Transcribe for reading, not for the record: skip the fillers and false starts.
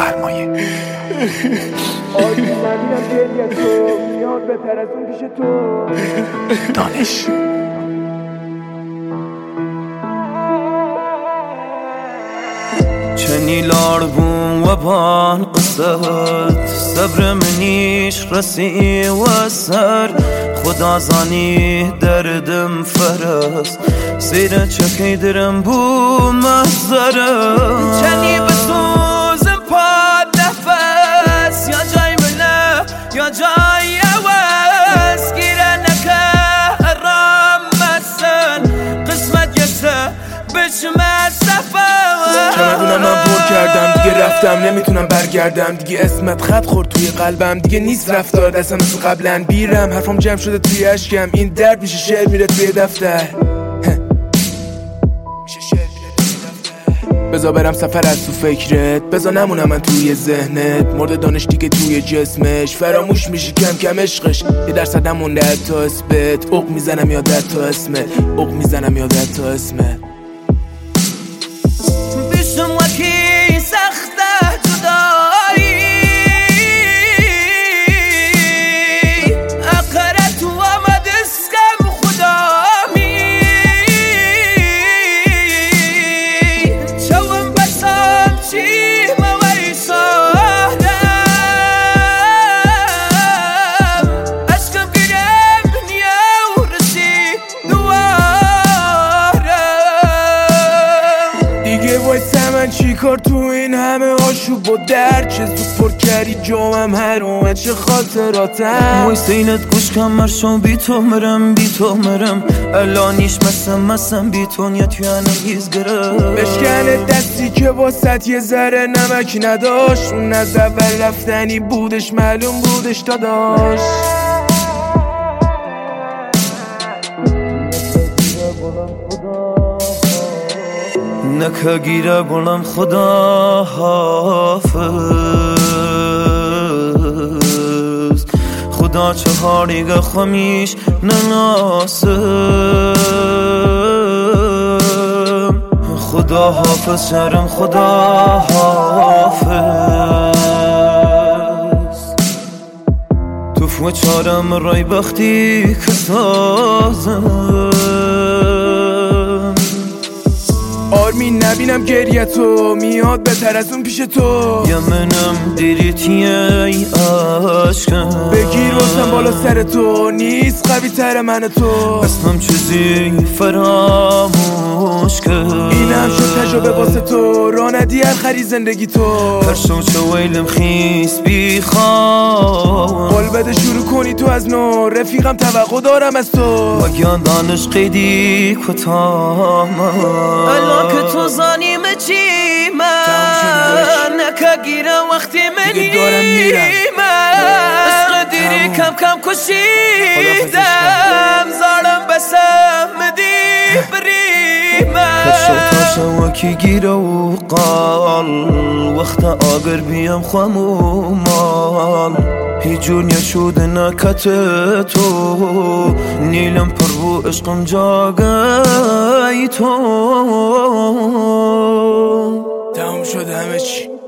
سرمایه. آدی نبینم گریه تو میاد بهتر از اون پیش تو. دانش چنیلار بوم و بان قصد صبر منیش رسی و سر خدا زانی دردم فرس سیر چکی درم بو محضره چنی بسوزم پاد نفس یا جای منه یا جای عوض گیره نکه رام مسن قسمت یسه بشمه سفر چمدونم من پر کردم دیگه رفتم نمیتونم برگردم دیگه اسمت خط خورد توی قلبم دیگه نیست رفتار دستم مثل قبلا بیرم حرفم جمع شده توی اشکم این درد میشه شعر میره توی دفتر بذار برم سفر از تو فکرت بذار نمونم من توی ذهنت مرد دانش دیگه توی جسمش فراموش میشی کم کم عشقش یه درصدم مونده حتی اثبت عق میزنم یادت تا اسمت عق میزنم یادت تا اسمت بیشم وکی سخته جدایی اقرت و آمد اسکم خدامی چوم بسام چی موی سادم اشکم گیرم نیو رسی دوارم دیگه وایسه من چی کار تو این همه آشوب و درد چه زود پر کردی جامم هر اومد چه خاطراتم وایسه اینت گوش کم مرشم بی تو مرم الانیش مسم بی تو نیت یعنی گیز گرم بشکنه دستی که واسط یه ذره نمک نداشت اون از اول رفتنی بودش معلوم بودش داداش نکه گیره گلم خدا حافظ خدا چهاریگه خمیش نناسم خدا حافظ شرم خدا حافظ تو فو چارم رای بختی که سازم آرمین نبینم گریه تو میاد بهتر از اون پیش تو یا منم دیریتیه ای عشقم بگیر واسم بالا سر تو نیست قوی تر من تو اسمم چیزی فراموش کرد اینم شد تجربه واسه تو را ندی هر خری زندگی تو پرشو چه ویلم خیس بیخوام قول بده شروع کنی تو از نو رفیقم توقع دارم از تو وگیان دانش قیدی کتام الان که تو زانیم چی من نکه گیرم وقتی منی من عشق دیری کم کم کشیدم زارم بسم دی بریمم کشو وکی گیره و قال وقت آگر بیم خمومال هیجون یشود نکت تو نیلم پر رو عشقم جاگای تو تمام شد همه چی